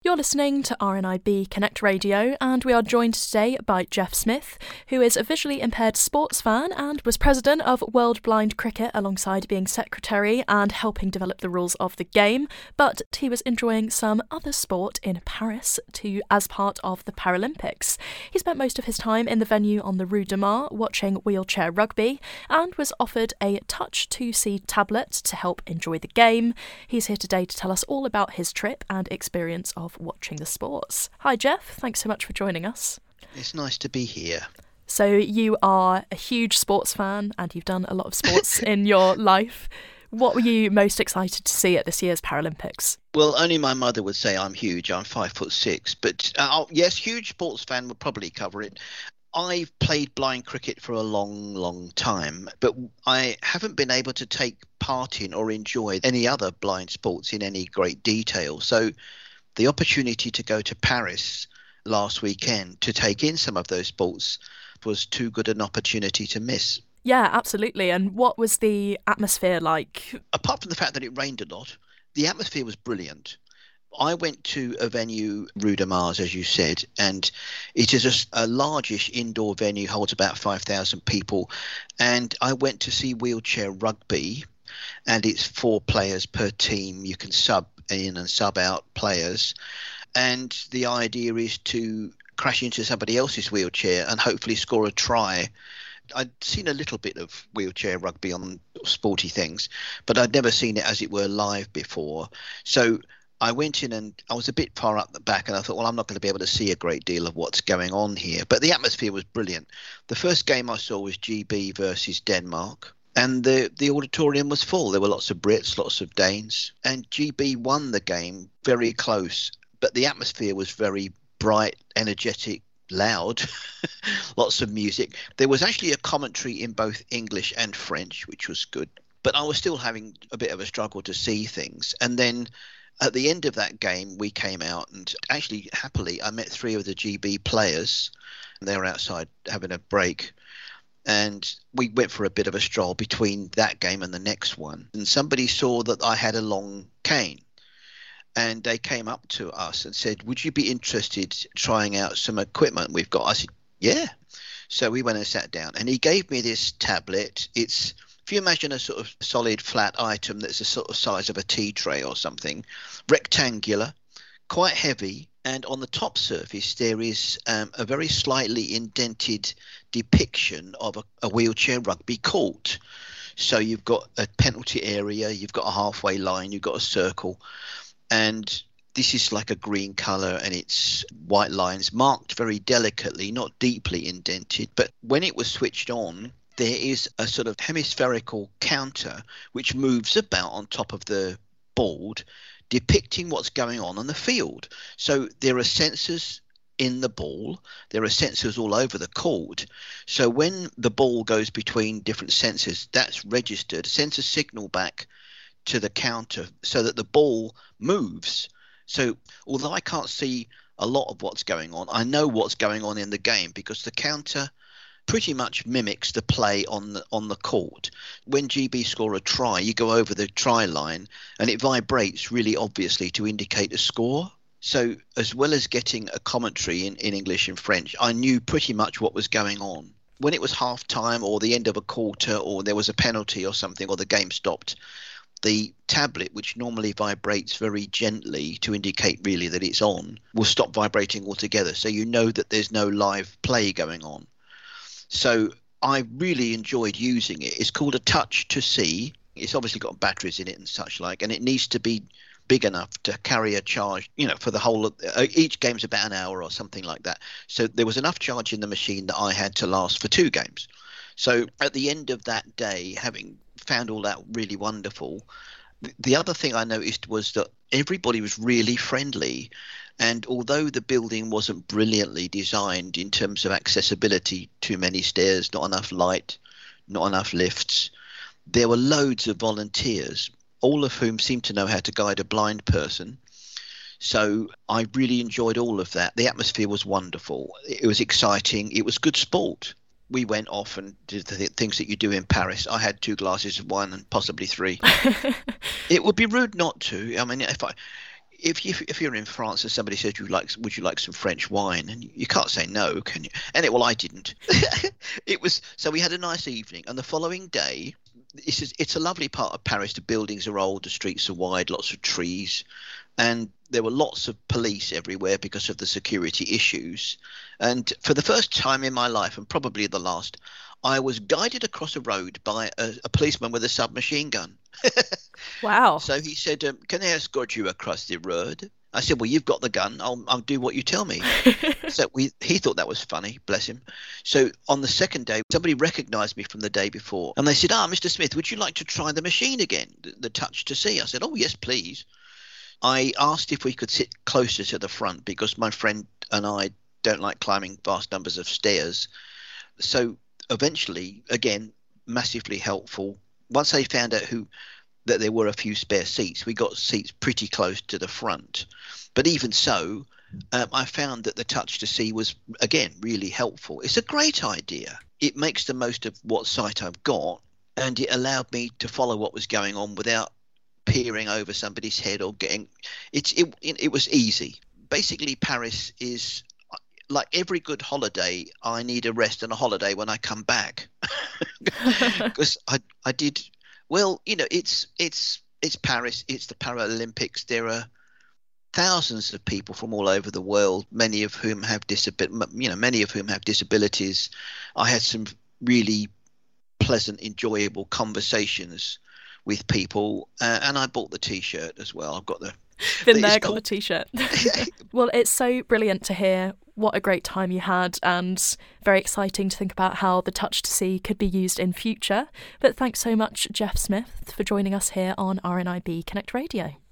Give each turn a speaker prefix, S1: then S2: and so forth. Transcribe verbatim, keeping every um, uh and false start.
S1: You're listening to R N I B Connect Radio, and we are joined today by Jeff Smith, who is a visually impaired sports fan and was president of World Blind Cricket alongside being secretary and helping develop the rules of the game. But he was enjoying some other sport in Paris to as part of the Paralympics. He spent most of his time in the venue on the Rue de Mars watching wheelchair rugby and was offered a Touch two C tablet to help enjoy the game. He's here today to tell us all about his trip and experience of watching the sports. Hi Jeff, thanks so much for joining us.
S2: It's nice to be here.
S1: So you are a huge sports fan and you've done a lot of sports in your life. What were you most excited to see at this year's Paralympics?
S2: Well, only my mother would say I'm huge. I'm five foot six. But uh, yes, huge sports fan would probably cover it. I've played blind cricket for a long, long time, but I haven't been able to take part in or enjoy any other blind sports in any great detail. So the opportunity to go to Paris last weekend to take in some of those sports was too good an opportunity to miss.
S1: Yeah, absolutely. And what was the atmosphere like?
S2: Apart from the fact that it rained a lot, the atmosphere was brilliant. I went to a venue, Rue de Mars, as you said, and it is a, a largish indoor venue, holds about five thousand people. And I went to see wheelchair rugby, and it's four players per team. You can sub in and sub out players. And the idea is to crash into somebody else's wheelchair and hopefully score a try. I'd seen a little bit of wheelchair rugby on sporty things, but I'd never seen it as it were live before. So I went in and I was a bit far up the back and I thought, well, I'm not going to be able to see a great deal of what's going on here. But the atmosphere was brilliant. The first game I saw was G B versus Denmark. And the, the auditorium was full. There were lots of Brits, lots of Danes. And G B won the game very close. But the atmosphere was very bright, energetic, loud, lots of music. There was actually a commentary in both English and French, which was good. But I was still having a bit of a struggle to see things. And then at the end of that game, we came out and actually, happily, I met three of the G B players. They were outside having a break. And we went for a bit of a stroll between that game and the next one. And somebody saw that I had a long cane. And they came up to us and said, would you be interested in trying out some equipment we've got? I said, yeah. So we went and sat down. And he gave me this tablet. It's, if you imagine a sort of solid flat item that's the sort of size of a tea tray or something, rectangular, quite heavy. And on the top surface, there is um, a very slightly indented depiction of a, a wheelchair rugby court. So you've got a penalty area, you've got a halfway line, you've got a circle. And this is like a green colour and it's white lines marked very delicately, not deeply indented. But when it was switched on, there is a sort of hemispherical counter which moves about on top of the board, depicting what's going on on the field. So there are sensors in the ball, there are sensors all over the court. So when the ball goes between different sensors, that's registered, sends a signal back to the counter so that the ball moves. So although I can't see a lot of what's going on, I know what's going on in the game because the counter pretty much mimics the play on the on the court. When G B score a try, you go over the try line and it vibrates really obviously to indicate a score. So as well as getting a commentary in, in English and French, I knew pretty much what was going on. When it was half time or the end of a quarter or there was a penalty or something or the game stopped, the tablet, which normally vibrates very gently to indicate really that it's on, will stop vibrating altogether. So you know that there's no live play going on. So I really enjoyed using it. It's called a Touch two C. It's obviously got batteries in it and such like, and it needs to be big enough to carry a charge, you know, for the whole of, uh, each game's about an hour or something like that. So there was enough charge in the machine that I had to last for two games. So at the end of that day, having found all that really wonderful, the other thing I noticed was that everybody was really friendly. And although the building wasn't brilliantly designed in terms of accessibility, too many stairs, not enough light, not enough lifts, there were loads of volunteers, all of whom seemed to know how to guide a blind person. So I really enjoyed all of that. The atmosphere was wonderful. It was exciting. It was good sport. We went off and did the th- things that you do in Paris. I had two glasses of wine and possibly three. It would be rude not to. I mean, if I... if you if you're in France and somebody says, "You like, would you like some French wine?" and you can't say no, can you? And it, well, I didn't. It was so we had a nice evening, and the following day, it's just, it's a lovely part of Paris. The buildings are old, the streets are wide, lots of trees, and there were lots of police everywhere because of the security issues. And for the first time in my life, and probably the last, I was guided across a road by a, a policeman with a submachine gun.
S1: Wow.
S2: So he said, um, "Can I escort you across the road?" I said, "Well, you've got the gun. I'll, I'll do what you tell me." So we, he thought that was funny, bless him. So on the second day, somebody recognised me from the day before. And they said, "Ah, Mister Smith, would you like to try the machine again, the, the touch to see?" I said, "Oh, yes, please." I asked if we could sit closer to the front because my friend and I don't like climbing vast numbers of stairs. So eventually, again, massively helpful. Once they found out who that there were a few spare seats, we got seats pretty close to the front. But even so, um, I found that the touch to see was, again, really helpful. It's a great idea. It makes the most of what sight I've got, and it allowed me to follow what was going on without peering over somebody's head or getting it's it, it, it was easy. Basically, Paris is like every good holiday. I need a rest and a holiday when I come back because I I did well. You know, it's it's it's Paris. It's the Paralympics. There are thousands of people from all over the world, many of whom have disabil- you know, many of whom have disabilities. I had some really pleasant, enjoyable conversations with people, uh, and I bought the T-shirt as well. I've got the
S1: been there, got the T-shirt. Well, it's so brilliant to hear what a great time you had, and very exciting to think about how the touch to see could be used in future. But thanks so much, Jeff Smith, for joining us here on R N I B Connect Radio.